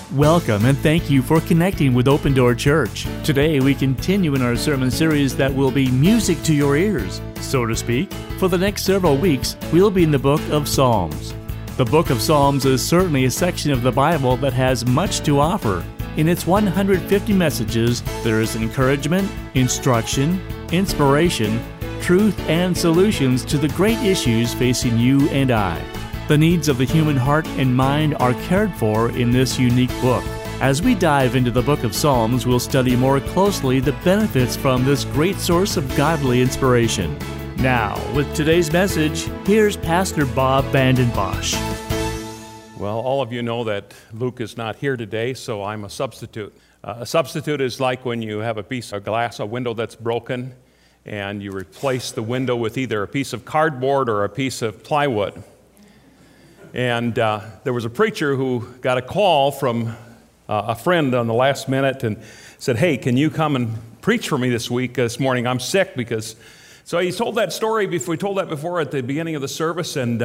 Welcome and thank you for connecting with Open Door Church. Today we continue in our sermon series that will be music to your ears, so to speak. For the next several weeks, we'll be in the book of Psalms. The book of Psalms is certainly a section of the Bible that has much to offer. In its 150 messages, there is encouragement, instruction, inspiration, truth, and solutions to the great issues facing you and I. The needs of the human heart and mind are cared for in this unique book. As we dive into the book of Psalms, we'll study more closely the benefits from this great source of godly inspiration. Now, with today's message, here's Pastor Bob Vanden Bosch. Well, all of you know that Luke is not here today, so I'm a substitute. A substitute is like when you have a piece of glass, a window that's broken, and you replace the window with either a piece of cardboard or a piece of plywood. And there was a preacher who got a call from a friend on the last minute and said, "Hey, can you come and preach for me this morning? I'm sick because..." So he told that story before. We told that before at the beginning of the service, and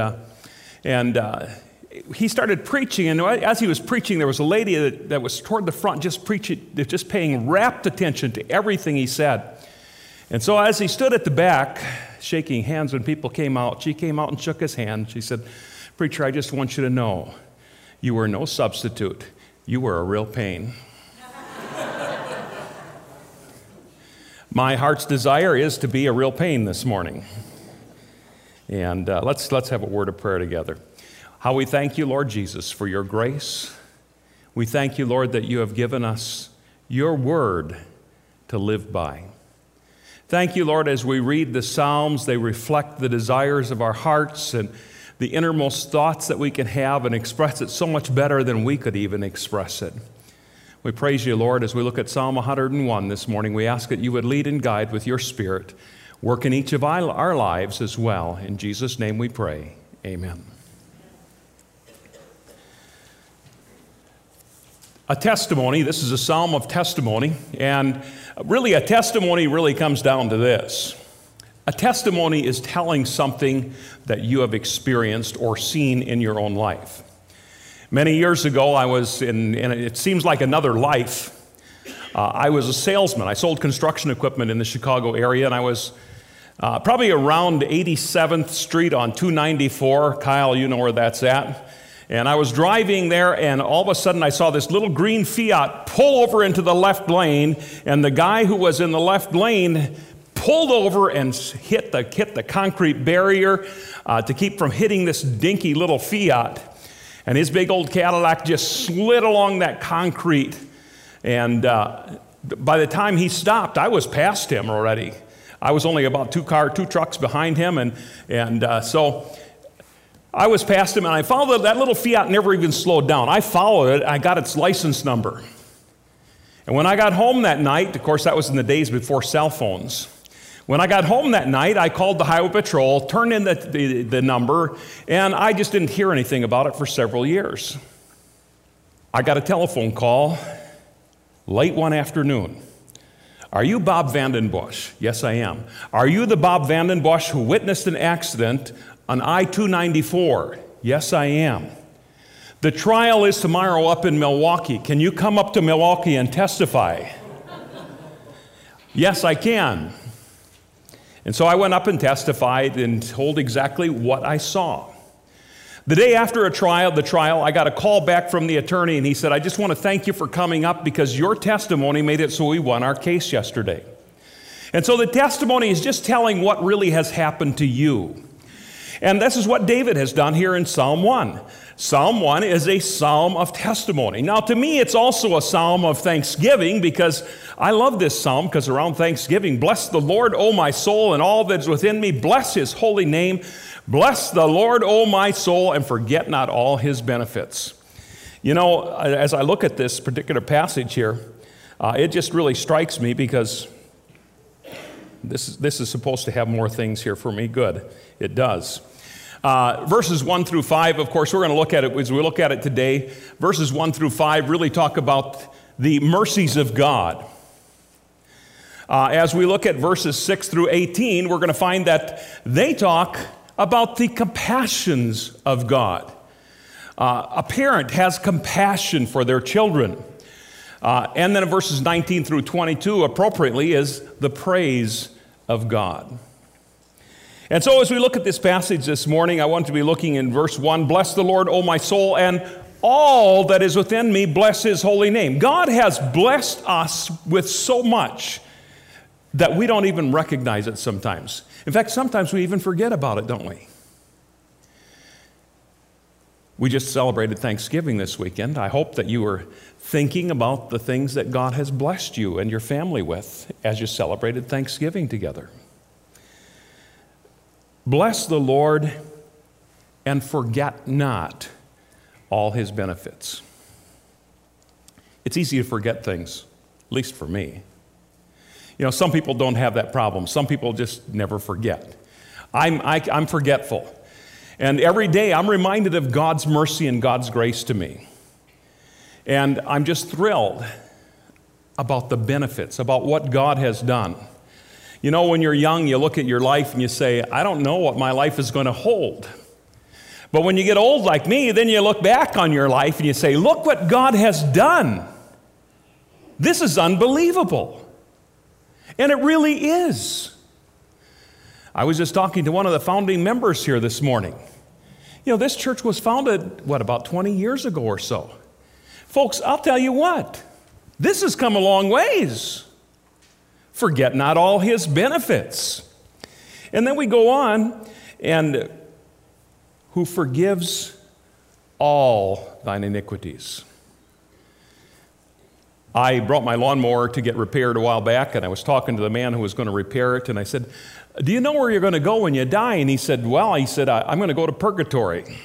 he started preaching. And as he was preaching, there was a lady that was toward the front, just paying rapt attention to everything he said. And so as he stood at the back, shaking hands when people came out, she came out and shook his hand. She said, "Preacher, I just want you to know, you were no substitute. You were a real pain." My heart's desire is to be a real pain this morning. And let's have a word of prayer together. How we thank you, Lord Jesus, for your grace. We thank you, Lord, that you have given us your word to live by. Thank you, Lord, as we read the Psalms, they reflect the desires of our hearts and the innermost thoughts that we can have and express it so much better than we could even express it. We praise you, Lord, as we look at Psalm 101 this morning. We ask that you would lead and guide with your Spirit, work in each of our lives as well. In Jesus' name we pray. Amen. A testimony, this is a psalm of testimony, and really a testimony really comes down to this. A testimony is telling something that you have experienced or seen in your own life. Many years ago, I was in it seems like another life. I was a salesman. I sold construction equipment in the Chicago area, and I was probably around 87th Street on 294. Kyle, you know where that's at. And I was driving there, and all of a sudden I saw this little green Fiat pull over into the left lane, and the guy who was in the left lane pulled over and hit the concrete barrier to keep from hitting this dinky little Fiat. And his big old Cadillac just slid along that concrete. And by the time he stopped, I was past him already. I was only about two trucks behind him. And so I was past him, and I followed that little Fiat, never even slowed down. I followed it. I got its license number. And when I got home that night, of course, that was in the days before cell phones. When I got home that night, I called the Highway Patrol, turned in the number, and I just didn't hear anything about it for several years. I got a telephone call late one afternoon. "Are you Bob Vanden Bosch?" "Yes, I am." "Are you the Bob Vanden Bosch who witnessed an accident on I-294? "Yes, I am." "The trial is tomorrow up in Milwaukee. Can you come up to Milwaukee and testify?" "Yes, I can." And so I went up and testified and told exactly what I saw. The day after the trial, I got a call back from the attorney, and he said, "I just want to thank you for coming up because your testimony made it so we won our case yesterday." And so the testimony is just telling what really has happened to you. And this is what David has done here in Psalm 1. Psalm 1 is a psalm of testimony. Now, to me, it's also a psalm of thanksgiving because I love this psalm because around Thanksgiving, "Bless the Lord, O my soul, and all that is within me. Bless his holy name. Bless the Lord, O my soul, and forget not all his benefits." You know, as I look at this particular passage here, it just really strikes me because this is supposed to have more things here for me. Good. It does. Verses 1 through 5, of course, we're going to look at it as we look at it today. Verses 1 through 5 really talk about the mercies of God. As we look at verses 6 through 18, we're going to find that they talk about the compassions of God. A parent has compassion for their children. And then in verses 19 through 22, appropriately, is the praise of God. And so as we look at this passage this morning, I want to be looking in verse 1, "Bless the Lord, O my soul, and all that is within me, bless his holy name." God has blessed us with so much that we don't even recognize it sometimes. In fact, sometimes we even forget about it, don't we? We just celebrated Thanksgiving this weekend. I hope that you were thinking about the things that God has blessed you and your family with as you celebrated Thanksgiving together. Bless the Lord and forget not all his benefits. It's easy to forget things, at least for me. You know, some people don't have that problem. Some people just never forget. I'm forgetful. And every day I'm reminded of God's mercy and God's grace to me. And I'm just thrilled about the benefits, about what God has done. You know, when you're young, you look at your life and you say, I don't know what my life is going to hold. But when you get old like me, then you look back on your life and you say, look what God has done. This is unbelievable. And it really is. I was just talking to one of the founding members here this morning. You know, this church was founded, about 20 years ago or so. Folks, I'll tell you what, this has come a long ways. Forget not all his benefits. And then we go on, and who forgives all thine iniquities. I brought my lawnmower to get repaired a while back, and I was talking to the man who was going to repair it, and I said, do you know where you're going to go when you die? And he said, I'm going to go to purgatory.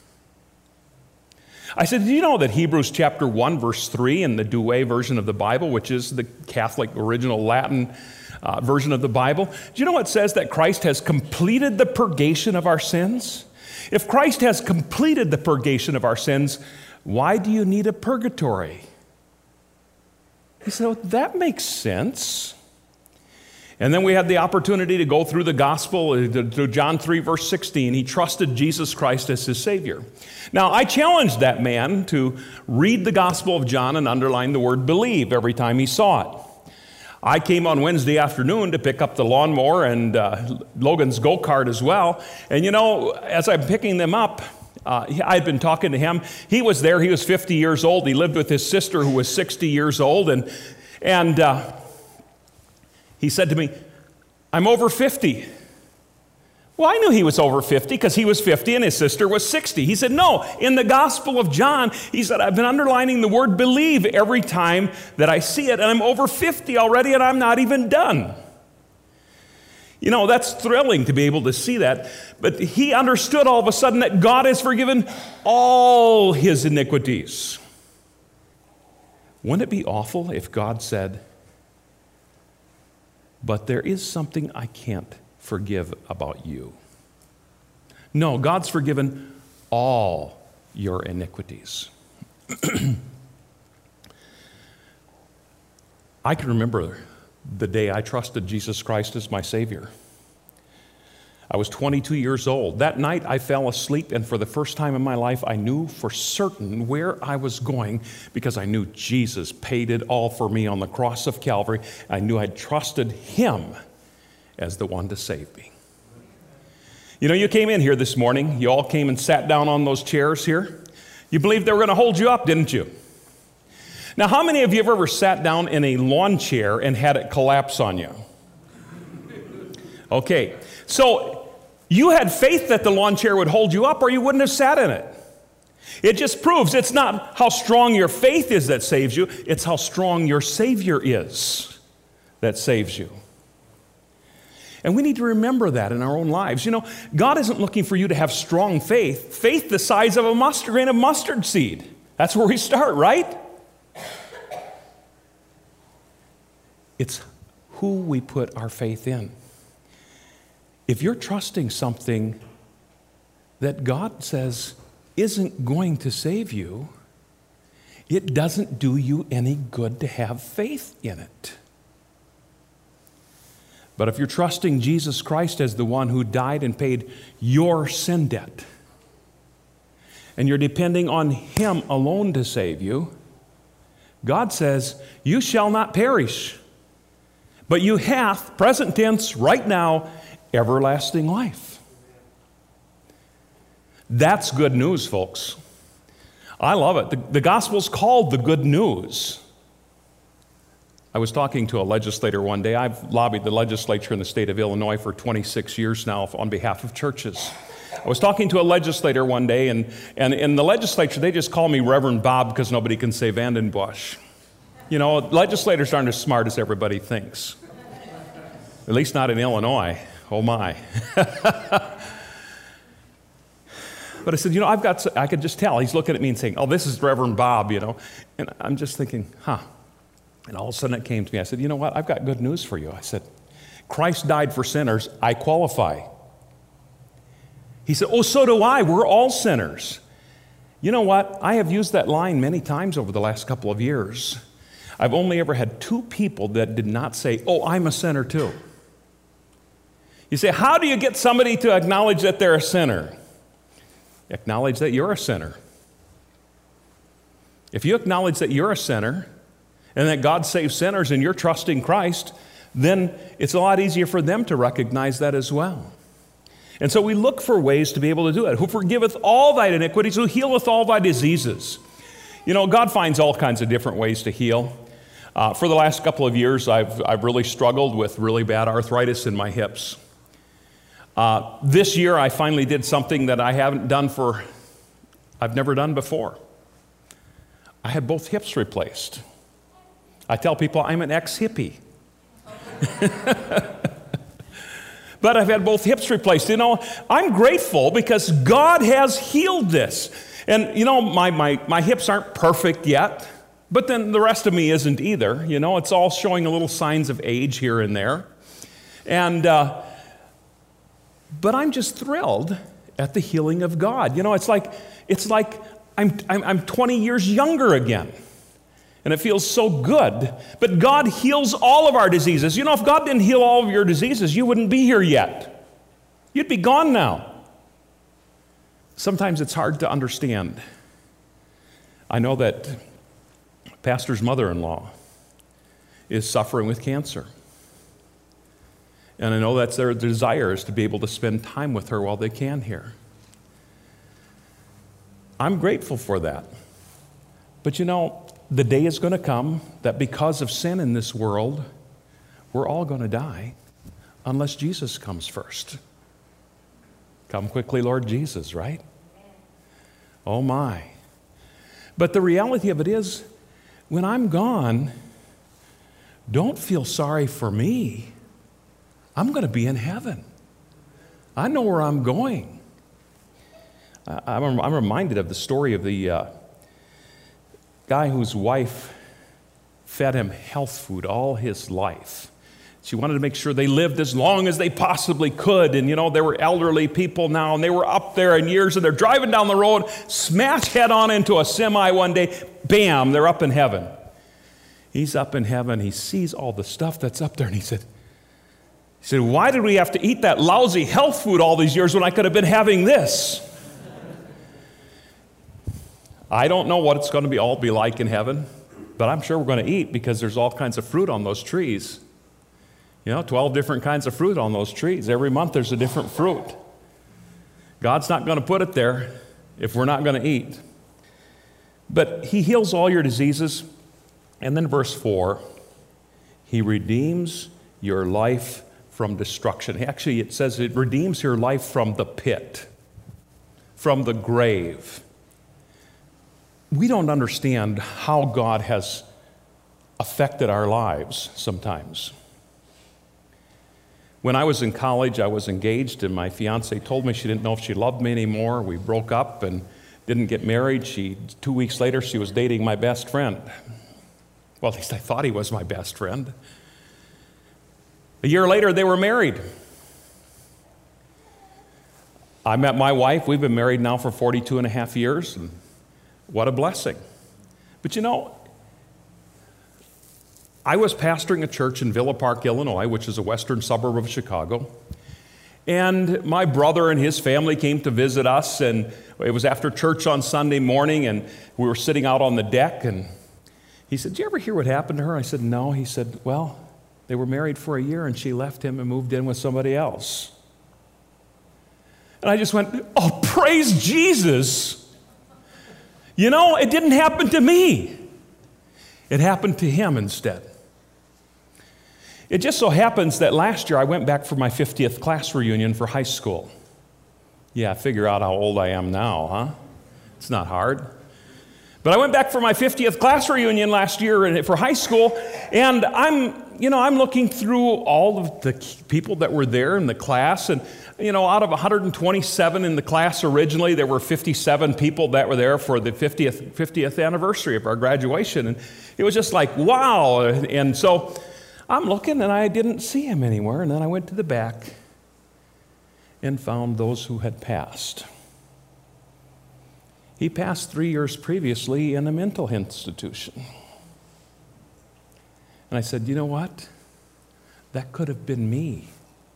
I said, do you know that Hebrews chapter 1, verse 3 in the Douay version of the Bible, which is the Catholic original Latin version of the Bible, do you know it says that Christ has completed the purgation of our sins? If Christ has completed the purgation of our sins, why do you need a purgatory? He said, well, that makes sense. And then we had the opportunity to go through the gospel to John 3, verse 16. He trusted Jesus Christ as his Savior. Now, I challenged that man to read the Gospel of John and underline the word believe every time he saw it. I came on Wednesday afternoon to pick up the lawnmower and Logan's go-kart as well. And you know, as I'm picking them up, I'd been talking to him. He was there. He was 50 years old. He lived with his sister who was 60 years old. And he said to me, I'm over 50. Well, I knew he was over 50 because he was 50 and his sister was 60. He said, no, in the Gospel of John, he said, I've been underlining the word believe every time that I see it, and I'm over 50 already, and I'm not even done. You know, that's thrilling to be able to see that. But he understood all of a sudden that God has forgiven all his iniquities. Wouldn't it be awful if God said, but there is something I can't forgive about you? No, God's forgiven all your iniquities. I can remember the day I trusted Jesus Christ as my Savior. I was 22 years old. That night I fell asleep, and for the first time in my life, I knew for certain where I was going because I knew Jesus paid it all for me on the cross of Calvary. I knew I'd trusted Him as the one to save me. You know, you came in here this morning. You all came and sat down on those chairs here. You believed they were going to hold you up, didn't you? Now, how many of you have ever sat down in a lawn chair and had it collapse on you? Okay, so you had faith that the lawn chair would hold you up, or you wouldn't have sat in it. It just proves it's not how strong your faith is that saves you, it's how strong your Savior is that saves you. And we need to remember that in our own lives. You know, God isn't looking for you to have strong faith. Faith the size of a grain of mustard seed. That's where we start, right? It's who we put our faith in. If you're trusting something that God says isn't going to save you, it doesn't do you any good to have faith in it. But if you're trusting Jesus Christ as the one who died and paid your sin debt, and you're depending on Him alone to save you, God says, you shall not perish, but you hath, present tense, right now, everlasting life. That's good news, folks. I love it. The gospel's called the good news. I was talking to a legislator one day. I've lobbied the legislature in the state of Illinois for 26 years now on behalf of churches. I was talking to a legislator one day, and in the legislature, they just call me Reverend Bob because nobody can say Vandenbush. You know, legislators aren't as smart as everybody thinks. At least not in Illinois. Oh, my. But I said, you know, I could just tell. He's looking at me and saying, oh, this is Reverend Bob, you know. And I'm just thinking, And all of a sudden it came to me. I said, you know what? I've got good news for you. I said, Christ died for sinners. I qualify. He said, oh, so do I. We're all sinners. You know what? I have used that line many times over the last couple of years. I've only ever had 2 people that did not say, oh, I'm a sinner too. You say, how do you get somebody to acknowledge that they're a sinner? Acknowledge that you're a sinner. If you acknowledge that you're a sinner and that God saves sinners and you're trusting Christ, then it's a lot easier for them to recognize that as well. And so we look for ways to be able to do it. Who forgiveth all thy iniquities, who healeth all thy diseases. You know, God finds all kinds of different ways to heal. For the last couple of years, I've really struggled with really bad arthritis in my hips. This year, I finally did something that I've never done before. I had both hips replaced. I tell people I'm an ex-hippie. But I've had both hips replaced. You know, I'm grateful because God has healed this. And, you know, my hips aren't perfect yet, but then the rest of me isn't either. You know, it's all showing a little signs of age here and there. And, but I'm just thrilled at the healing of God. You know, it's like I'm 20 years younger again. And it feels so good. But God heals all of our diseases. You know, if God didn't heal all of your diseases, you wouldn't be here yet. You'd be gone now. Sometimes it's hard to understand. I know that pastor's mother-in-law is suffering with cancer. And I know that's their desire is to be able to spend time with her while they can here. I'm grateful for that. But you know, the day is going to come that because of sin in this world, we're all going to die unless Jesus comes first. Come quickly, Lord Jesus, right? Oh my. But the reality of it is, when I'm gone, don't feel sorry for me. I'm going to be in heaven. I know where I'm going. I'm reminded of the story of the guy whose wife fed him health food all his life. She wanted to make sure they lived as long as they possibly could. And, you know, they were elderly people now, and they were up there in years, and they're driving down the road, smash head on into a semi one day, bam, they're up in heaven. He's up in heaven. He sees all the stuff that's up there, and he said, why did we have to eat that lousy health food all these years when I could have been having this? I don't know what it's going to all be like in heaven, but I'm sure we're going to eat because there's all kinds of fruit on those trees. You know, 12 different kinds of fruit on those trees. Every month there's a different fruit. God's not going to put it there if we're not going to eat. But He heals all your diseases. And then verse 4, He redeems your life from destruction. Actually, it says it redeems your life from the pit, from the grave. We don't understand how God has affected our lives sometimes. When I was in college, I was engaged, and my fiance told me she didn't know if she loved me anymore. We broke up and didn't get married. 2 weeks later, she was dating my best friend. Well, at least I thought he was my best friend. A year later, they were married. I met my wife. We've been married now for 42 and a half years, and what a blessing. But you know, I was pastoring a church in Villa Park, Illinois, which is a western suburb of Chicago. And my brother and his family came to visit us, and it was after church on Sunday morning, and we were sitting out on the deck, and he said, "Did you ever hear what happened to her?" I said, "No." He said, "Well, they were married for a year, and she left him and moved in with somebody else." And I just went, "Oh, praise Jesus." You know, it didn't happen to me. It happened to him instead. It just so happens that last year I went back for my 50th class reunion for high school. Yeah, figure out how old I am now, huh? It's not hard. But I went back for my 50th class reunion last year for high school, and I'm looking through all of the people that were there in the class, and out of 127 in the class originally, there were 57 people that were there for the 50th anniversary of our graduation, and it was just like, wow. And so I'm looking, and I didn't see him anywhere, and then I went to the back and found those who had passed. He passed 3 years previously in a mental institution. And I said, "You know what? That could have been me."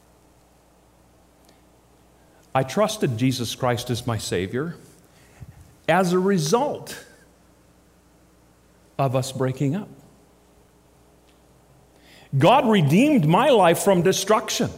I trusted Jesus Christ as my Savior as a result of us breaking up. God redeemed my life from destruction.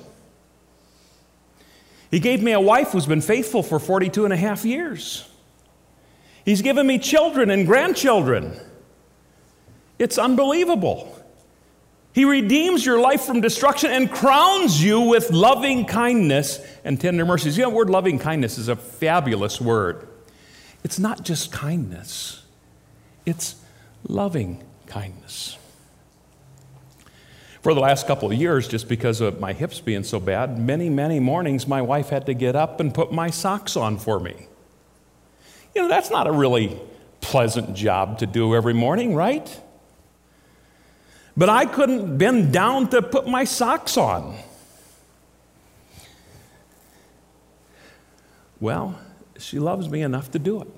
He gave me a wife who's been faithful for 42 and a half years. He's given me children and grandchildren. It's unbelievable. He redeems your life from destruction and crowns you with loving kindness and tender mercies. The word loving kindness is a fabulous word. It's not just kindness. It's loving kindness. For the last couple of years, just because of my hips being so bad, many, many mornings my wife had to get up and put my socks on for me. That's not a really pleasant job to do every morning, right? But I couldn't bend down to put my socks on. Well, she loves me enough to do it.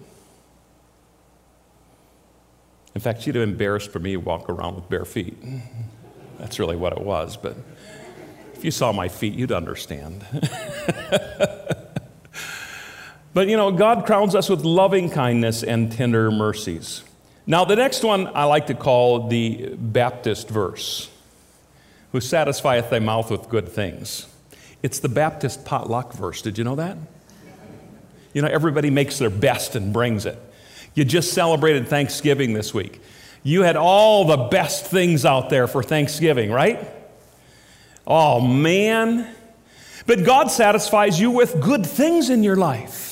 In fact, she'd have been embarrassed for me to walk around with bare feet. That's really what it was, but if you saw my feet, you'd understand. But God crowns us with loving kindness and tender mercies. Now, the next one I like to call the Baptist verse, who satisfieth thy mouth with good things. It's the Baptist potluck verse. Did you know that? Everybody makes their best and brings it. You just celebrated Thanksgiving this week. You had all the best things out there for Thanksgiving, right? Oh, man. But God satisfies you with good things in your life.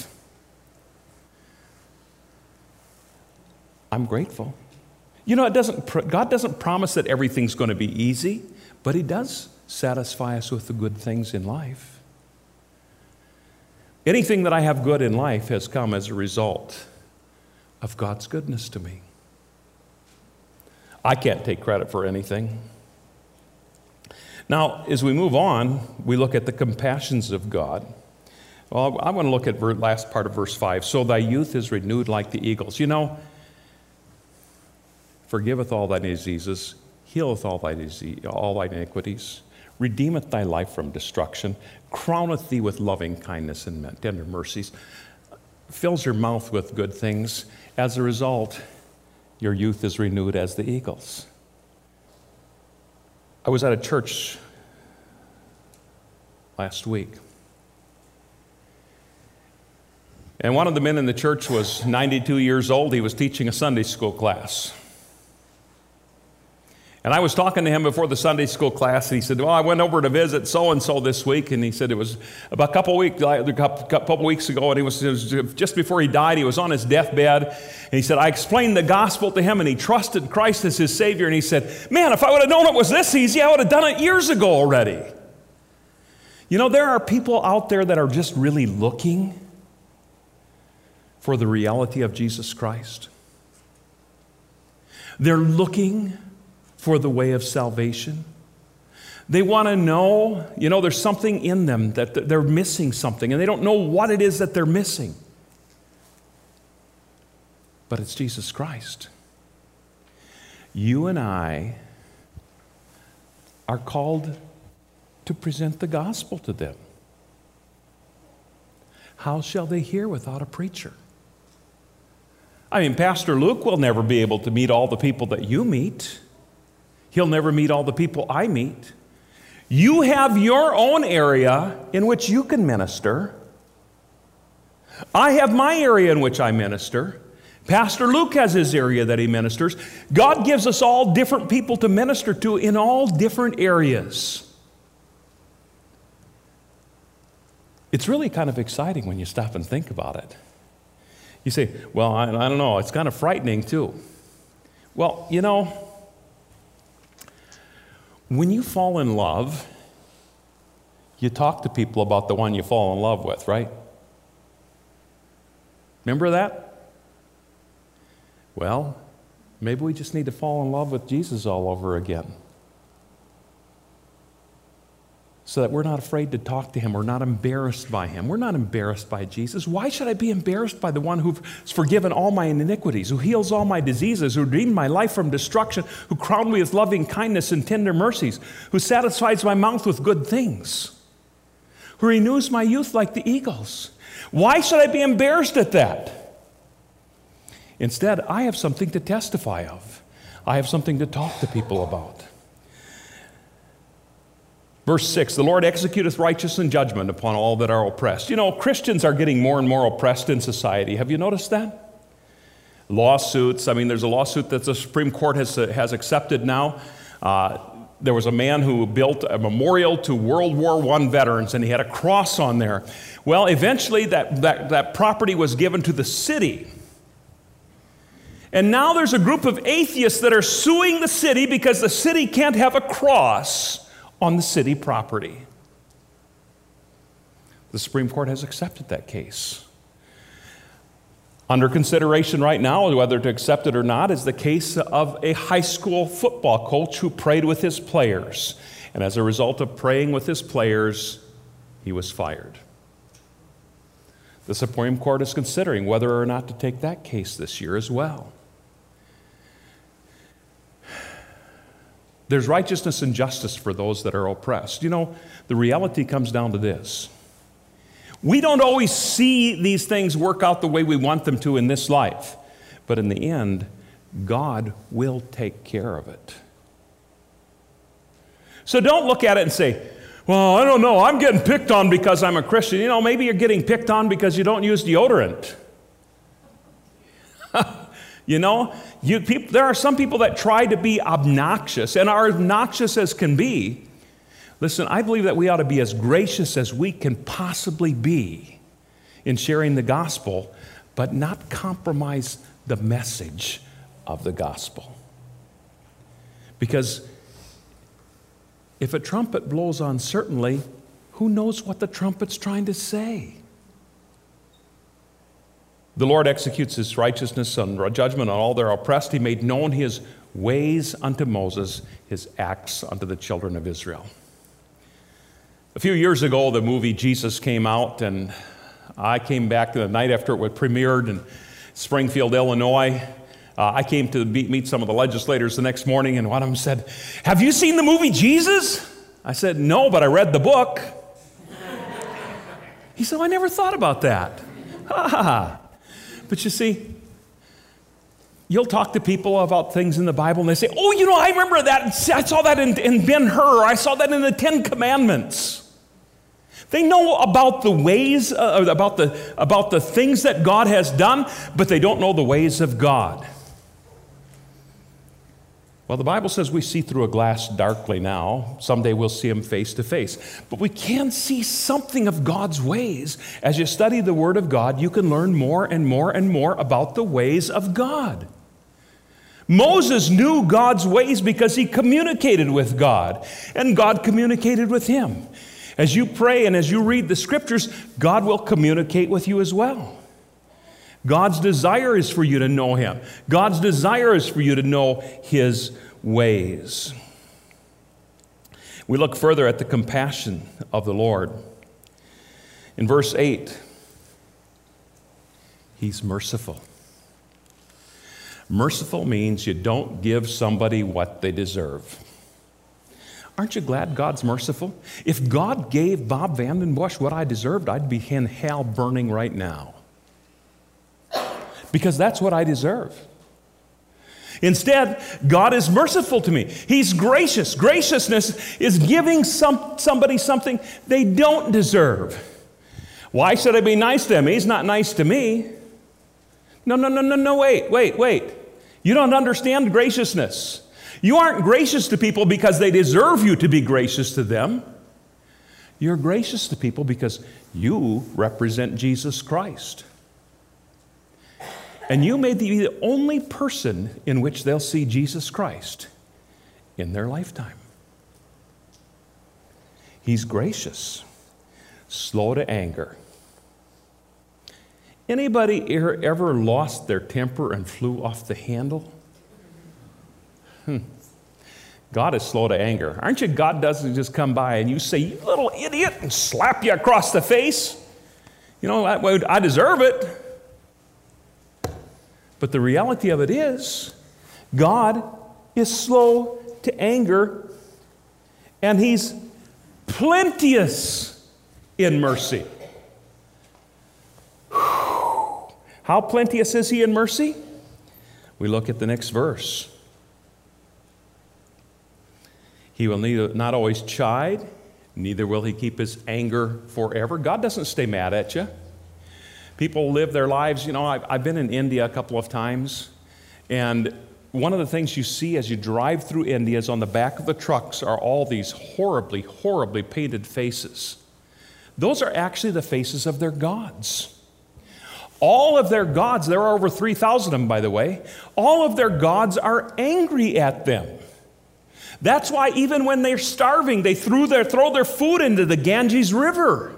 I'm grateful. God doesn't promise that everything's going to be easy, but He does satisfy us with the good things in life. Anything that I have good in life has come as a result of God's goodness to me. I can't take credit for anything. Now, as we move on, we look at the compassions of God. Well, I want to look at the last part of verse 5. So thy youth is renewed like the eagles. Forgiveth all thy diseases, healeth all thy iniquities, redeemeth thy life from destruction, crowneth thee with loving kindness and tender mercies, fills your mouth with good things. As a result, your youth is renewed as the eagles. I was at a church last week, and one of the men in the church was 92 years old. He was teaching a Sunday school class. And I was talking to him before the Sunday school class, and he said, "Well, I went over to visit so-and-so this week," and he said it was about a couple weeks ago, and it was just before he died. He was on his deathbed, and he said, I explained the gospel to him, and he trusted Christ as his Savior, and he said, "Man, if I would have known it was this easy, I would have done it years ago already." There are people out there that are just really looking for the reality of Jesus Christ. They're looking for the way of salvation. They want to know, there's something in them that they're missing something, and they don't know what it is that they're missing. But it's Jesus Christ. You and I are called to present the gospel to them. how shall they hear without a preacher? I mean, Pastor Luke will never be able to meet all the people that you meet. He'll never meet all the people I meet. You have your own area in which you can minister. I have my area in which I minister. Pastor Luke has his area that he ministers. God gives us all different people to minister to in all different areas. It's really kind of exciting when you stop and think about it. You say, well, I don't know, it's kind of frightening too. Well, you know, when you fall in love, you talk to people about the one you fall in love with, right? Remember that? Well, maybe we just need to fall in love with Jesus all over again, so that we're not afraid to talk to him. We're not embarrassed by him. We're not embarrassed by Jesus. Why should I be embarrassed by the one who's forgiven all my iniquities, who heals all my diseases, who redeemed my life from destruction, who crowned me with loving kindness and tender mercies, who satisfies my mouth with good things, who renews my youth like the eagles? Why should I be embarrassed at that? Instead, I have something to testify of. I have something to talk to people about. Verse 6, the Lord executeth righteousness and judgment upon all that are oppressed. You know, Christians are getting more and more oppressed in society. Have you noticed that? Lawsuits. I mean, there's a lawsuit that the Supreme Court has accepted now. There was a man who built a memorial to World War I veterans, and he had a cross on there. Well, eventually that property was given to the city. And now there's a group of atheists that are suing the city because the city can't have a cross on the city property. The Supreme Court has accepted that case. Under consideration right now, whether to accept it or not, is the case of a high school football coach who prayed with his players. And as a result of praying with his players, he was fired. The Supreme Court is considering whether or not to take that case this year as well. There's righteousness and justice for those that are oppressed. You know, the reality comes down to this. We don't always see these things work out the way we want them to in this life. But in the end, God will take care of it. So don't look at it and say, well, I don't know, I'm getting picked on because I'm a Christian. You know, maybe you're getting picked on because you don't use deodorant. You know, there are some people that try to be obnoxious and are obnoxious as can be. Listen, I believe that we ought to be as gracious as we can possibly be in sharing the gospel, but not compromise the message of the gospel. Because if a trumpet blows uncertainly, who knows what the trumpet's trying to say? The Lord executes his righteousness and judgment on all that are oppressed. He made known his ways unto Moses, his acts unto the children of Israel. A few years ago, the movie Jesus came out, and I came back the night after it was premiered in Springfield, Illinois. I came to meet some of the legislators the next morning, and one of them said, "Have you seen the movie Jesus?" I said, "No, but I read the book." He said, "I never thought about that." Ha ha ha. But you see, you'll talk to people about things in the Bible, and they say, "Oh, you know, I remember that. I saw that in Ben-Hur. I saw that in the Ten Commandments." They know about the ways, about the things that God has done, but they don't know the ways of God. Well, the Bible says we see through a glass darkly now. Someday we'll see him face to face. But we can see something of God's ways. As you study the Word of God, you can learn more and more and more about the ways of God. Moses knew God's ways because he communicated with God, and God communicated with him. As you pray and as you read the Scriptures, God will communicate with you as well. God's desire is for you to know him. God's desire is for you to know his ways. We look further at the compassion of the Lord. In verse 8, he's merciful. Merciful means you don't give somebody what they deserve. Aren't you glad God's merciful? If God gave Bob Vandenbush what I deserved, I'd be in hell burning right now. Because that's what I deserve. Instead, God is merciful to me. He's gracious. Graciousness is giving somebody something they don't deserve. Why should I be nice to him? He's not nice to me. No, wait. You don't understand graciousness. You aren't gracious to people because they deserve you to be gracious to them. You're gracious to people because you represent Jesus Christ. And you may be the only person in which they'll see Jesus Christ in their lifetime. He's gracious, slow to anger. Anybody ever lost their temper and flew off the handle? God is slow to anger. Aren't you? God doesn't just come by and you say, "You little idiot," and slap you across the face. You know, I deserve it. But the reality of it is, God is slow to anger, and He's plenteous in mercy. How plenteous is He in mercy? We look at the next verse. He will not always chide, neither will He keep His anger forever. God doesn't stay mad at you. People live their lives, you know, I've been in India a couple of times, and one of the things you see as you drive through India is on the back of the trucks are all these horribly, horribly painted faces. Those are actually the faces of their gods. All of their gods, there are over 3,000 of them, by the way, all of their gods are angry at them. That's why even when they're starving, they throw their food into the Ganges River.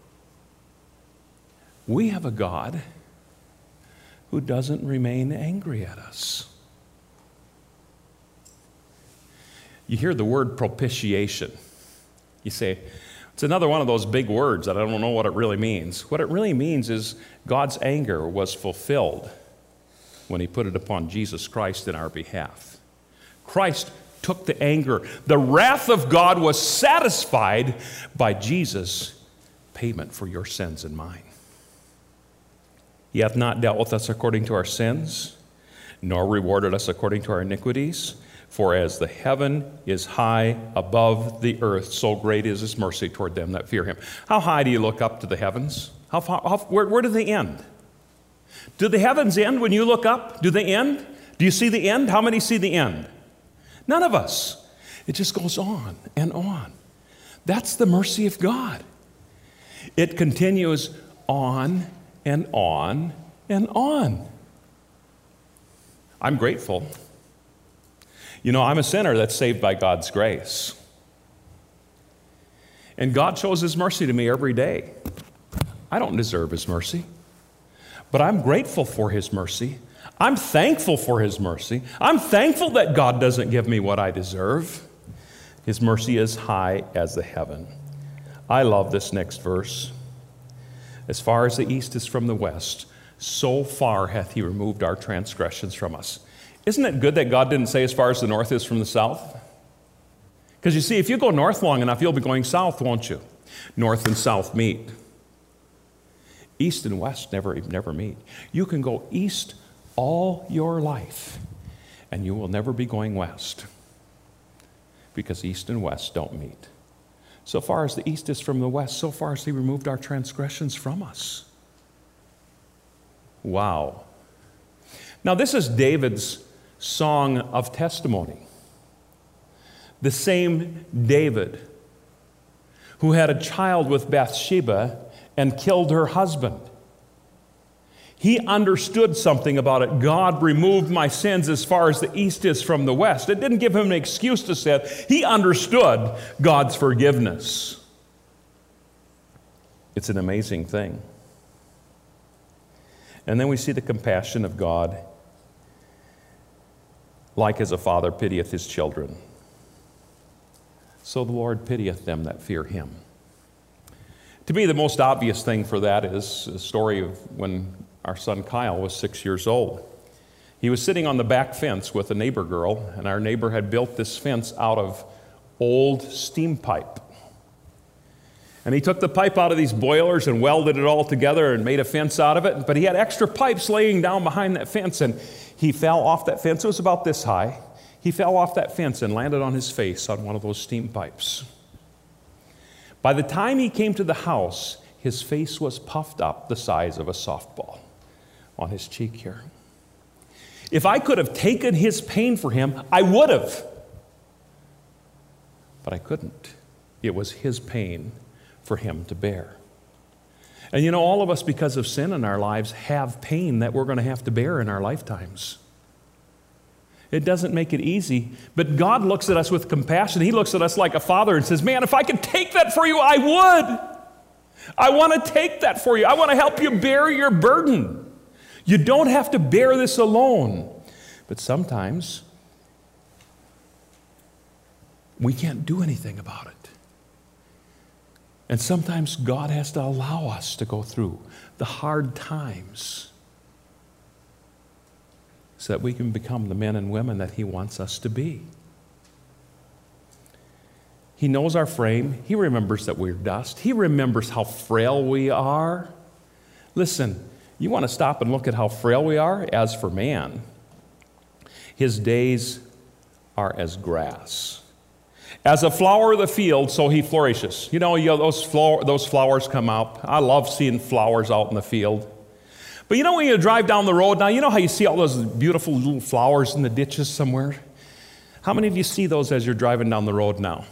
We have a God who doesn't remain angry at us. You hear the word propitiation. You say, it's another one of those big words that I don't know what it really means. What it really means is God's anger was fulfilled when He put it upon Jesus Christ in our behalf. Christ took the anger. The wrath of God was satisfied by Jesus' payment for your sins and mine. He hath not dealt with us according to our sins, nor rewarded us according to our iniquities. For as the heaven is high above the earth, so great is His mercy toward them that fear Him. How high do you look up to the heavens? Where do they end? Do the heavens end when you look up? Do they end? Do you see the end? How many see the end? None of us. It just goes on and on. That's the mercy of God. It continues on and on and on. I'm grateful. You know, I'm a sinner that's saved by God's grace. And God shows His mercy to me every day. I don't deserve His mercy, but I'm grateful for His mercy. I'm thankful for His mercy. I'm thankful that God doesn't give me what I deserve. His mercy is high as the heaven. I love this next verse. As far as the east is from the west, so far hath He removed our transgressions from us. Isn't it good that God didn't say as far as the north is from the south? Because you see, if you go north long enough, you'll be going south, won't you? North and south meet. East and west never meet. You can go east all your life, and you will never be going west, because east and west don't meet. So far as the east is from the west, so far as He removed our transgressions from us. Wow. Now this is David's song of testimony. The same David who had a child with Bathsheba and killed her husband. He understood something about it. God removed my sins as far as the east is from the west. It didn't give him an excuse to say it. He understood God's forgiveness. It's an amazing thing. And then we see the compassion of God, like as a father pitieth his children. So the Lord pitieth them that fear Him. To me, the most obvious thing for that is the story of when our son Kyle was 6 years old. He was sitting on the back fence with a neighbor girl, and our neighbor had built this fence out of old steam pipe. And he took the pipe out of these boilers and welded it all together and made a fence out of it. But he had extra pipes laying down behind that fence, and he fell off that fence. It was about this high. He fell off that fence and landed on his face on one of those steam pipes. By the time he came to the house, his face was puffed up the size of a softball on his cheek here. If I could have taken his pain for him, I would have. But I couldn't. It was his pain for him to bear. And you know, all of us, because of sin in our lives, have pain that we're going to have to bear in our lifetimes. It doesn't make it easy, but God looks at us with compassion. He looks at us like a father and says, man, if I could take that for you, I would. I want to take that for you. I want to help you bear your burden. You don't have to bear this alone. But sometimes we can't do anything about it. And sometimes God has to allow us to go through the hard times so that we can become the men and women that He wants us to be. He knows our frame. He remembers that we're dust. He remembers how frail we are. Listen, you want to stop and look at how frail we are? As for man, his days are as grass. As a flower of the field, so he flourishes. You know those flowers come out. I love seeing flowers out in the field. But you know when you drive down the road now, you know how you see all those beautiful little flowers in the ditches somewhere? How many of you see those as you're driving down the road now?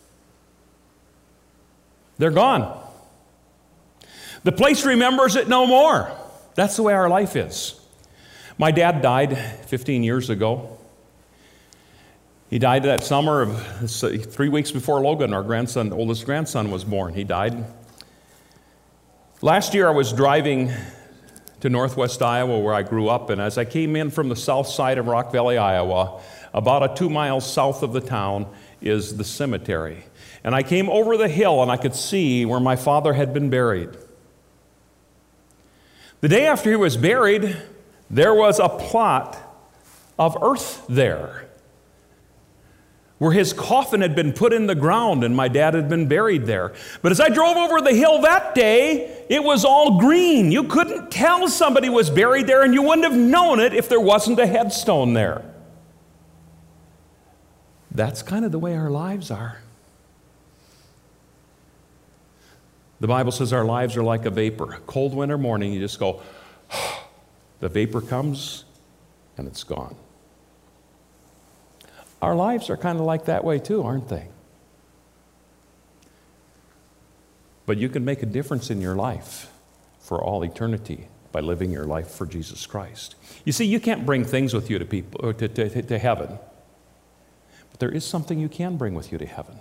They're gone. The place remembers it no more. That's the way our life is. My dad died 15 years ago. He died that summer of 3 weeks before Logan, our oldest grandson, was born. He died. Last year I was driving to northwest Iowa where I grew up, and as I came in from the south side of Rock Valley, Iowa, about 2 miles south of the town is the cemetery. And I came over the hill and I could see where my father had been buried. The day after he was buried, there was a plot of earth there where his coffin had been put in the ground and my dad had been buried there. But as I drove over the hill that day, it was all green. You couldn't tell somebody was buried there, and you wouldn't have known it if there wasn't a headstone there. That's kind of the way our lives are. The Bible says our lives are like a vapor. A cold winter morning, you just go, the vapor comes and it's gone. Our lives are kind of like that way too, aren't they? But you can make a difference in your life for all eternity by living your life for Jesus Christ. You see, you can't bring things with you to people or to heaven. But there is something you can bring with you to heaven.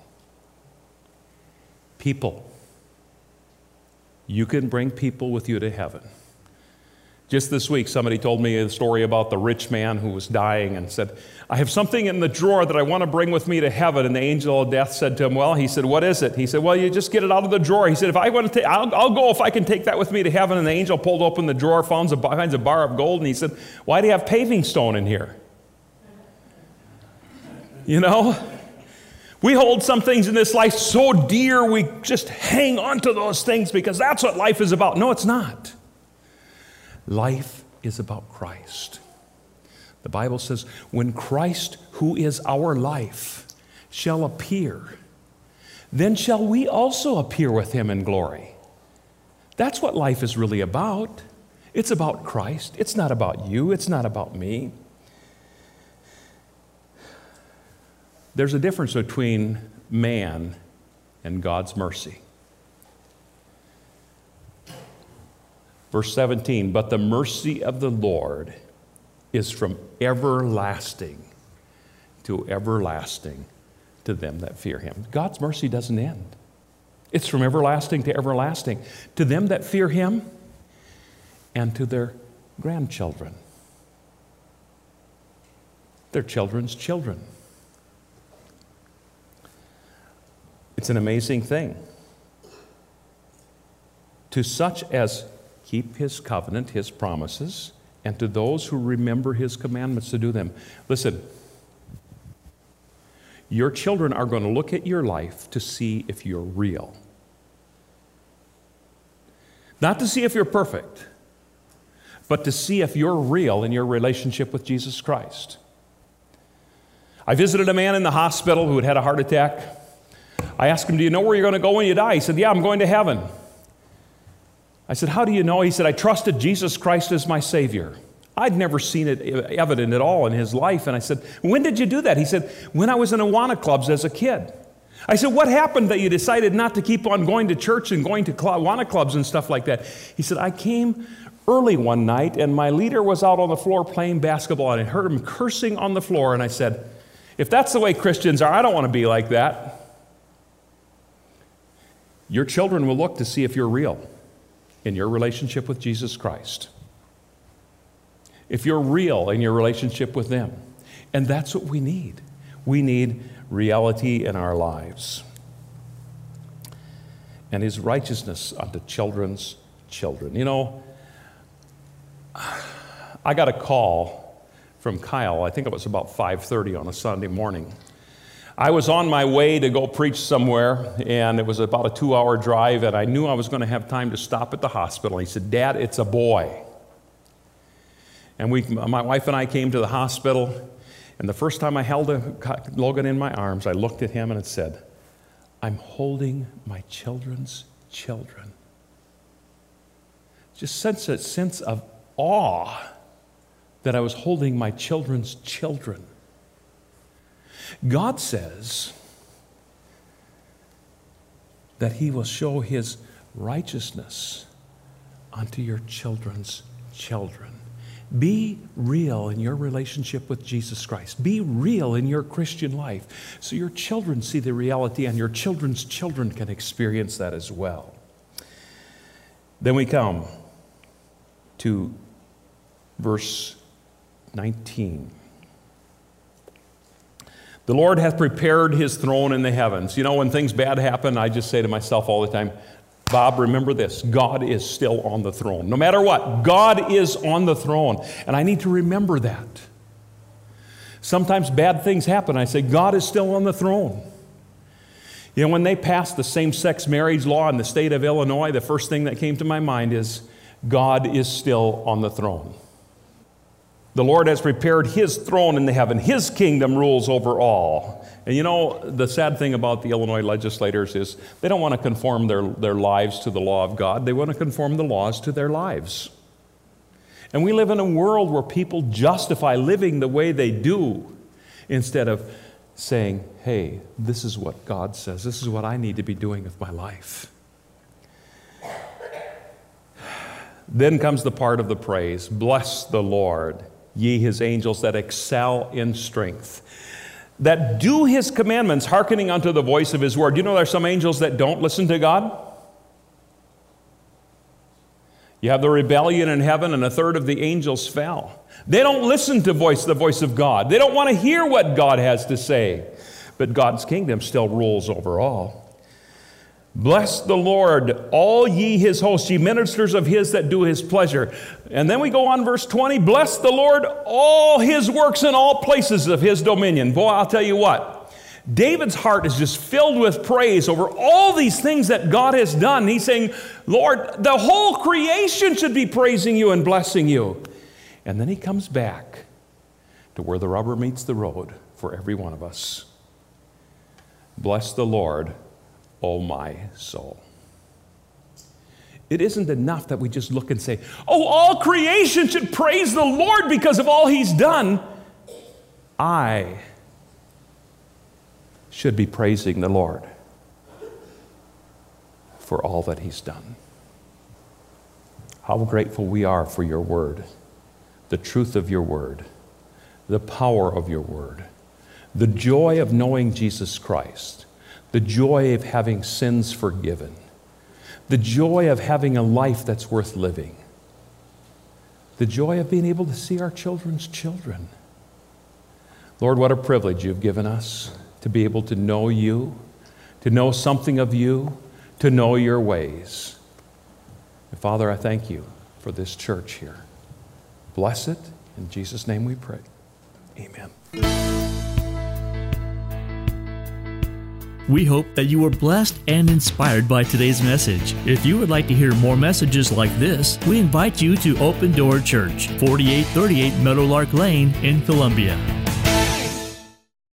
People. You can bring people with you to heaven. Just this week, somebody told me a story about the rich man who was dying and said, I have something in the drawer that I want to bring with me to heaven. And the angel of death said to him, well, he said, what is it? He said, well, you just get it out of the drawer. He said, if I want to I'll go if I can take that with me to heaven. And the angel pulled open the drawer, finds a bar of gold, and he said, why do you have paving stone in here? You know, we hold some things in this life so dear, we just hang on to those things because that's what life is about. No, it's not. Life is about Christ. The Bible says, when Christ, who is our life, shall appear, then shall we also appear with him in glory. That's what life is really about. It's about Christ. It's not about you. It's not about me. There's a difference between man and God's mercy. Verse 17, but the mercy of the Lord is from everlasting to everlasting to them that fear him. God's mercy doesn't end. It's from everlasting to everlasting to them that fear him and to their grandchildren, their children's children. It's an amazing thing. To such as keep his covenant, his promises, and to those who remember his commandments to do them. Listen, Your children are going to look at your life to see if you're real. Not to see if you're perfect, but to see if you're real in your relationship with Jesus Christ. I visited a man in the hospital who had had a heart attack. I asked him, do you know where you're going to go when you die? He said, yeah, I'm going to heaven. I said, how do you know? He said, I trusted Jesus Christ as my Savior. I'd never seen it evident at all in his life. And I said, when did you do that? He said, when I was in Awana clubs as a kid. I said, what happened that you decided not to keep on going to church and going to Awana clubs and stuff like that? He said, I came early one night and my leader was out on the floor playing basketball and I heard him cursing on the floor. And I said, if that's the way Christians are, I don't want to be like that. Your children will look to see if you're real in your relationship with Jesus Christ. If you're real in your relationship with them. And that's what we need. We need reality in our lives. And his righteousness unto children's children. You know, I got a call from Kyle. I think it was about 5:30 on a Sunday morning. I was on my way to go preach somewhere, and it was about a 2-hour drive, and I knew I was going to have time to stop at the hospital. He said, Dad, it's a boy. And my wife and I came to the hospital, and the first time I held Logan in my arms, I looked at him and it said, I'm holding my children's children. Just sense a sense of awe that I was holding my children's children. God says that he will show his righteousness unto your children's children. Be real in your relationship with Jesus Christ. Be real in your Christian life so your children see the reality and your children's children can experience that as well. Then we come to verse 19. The Lord hath prepared his throne in the heavens. You know, when things bad happen, I just say to myself all the time, Bob, remember this, God is still on the throne. No matter what, God is on the throne. And I need to remember that. Sometimes bad things happen. I say, God is still on the throne. You know, when they passed the same-sex marriage law in the state of Illinois, the first thing that came to my mind is, God is still on the throne. The Lord has prepared his throne in the heaven. His kingdom rules over all. And you know, the sad thing about the Illinois legislators is they don't want to conform their lives to the law of God. They want to conform the laws to their lives. And we live in a world where people justify living the way they do instead of saying, hey, this is what God says. This is what I need to be doing with my life. Then comes the part of the praise. Bless the Lord, ye his angels that excel in strength, that do his commandments, hearkening unto the voice of his word. You know, there are some angels that don't listen to God. You have the rebellion in heaven, and a third of the angels fell. They don't listen to the voice of God. They don't want to hear what God has to say. But God's kingdom still rules over all. Bless the Lord, all ye his hosts, ye ministers of his that do his pleasure. And then we go on verse 20, bless the Lord, all his works in all places of his dominion. Boy, I'll tell you what, David's heart is just filled with praise over all these things that God has done. He's saying, Lord, the whole creation should be praising you and blessing you. And then he comes back to where the rubber meets the road for every one of us. Bless the Lord, O my soul. It isn't enough that we just look and say, oh, all creation should praise the Lord because of all he's done. I should be praising the Lord for all that he's done. How grateful we are for your word, the truth of your word, the power of your word, the joy of knowing Jesus Christ, the joy of having sins forgiven, the joy of having a life that's worth living, the joy of being able to see our children's children. Lord, what a privilege you've given us to be able to know you, to know something of you, to know your ways. And Father, I thank you for this church here. Bless it. In Jesus' name we pray. Amen. We hope that you were blessed and inspired by today's message. If you would like to hear more messages like this, we invite you to Open Door Church, 4838 Meadowlark Lane in Columbia.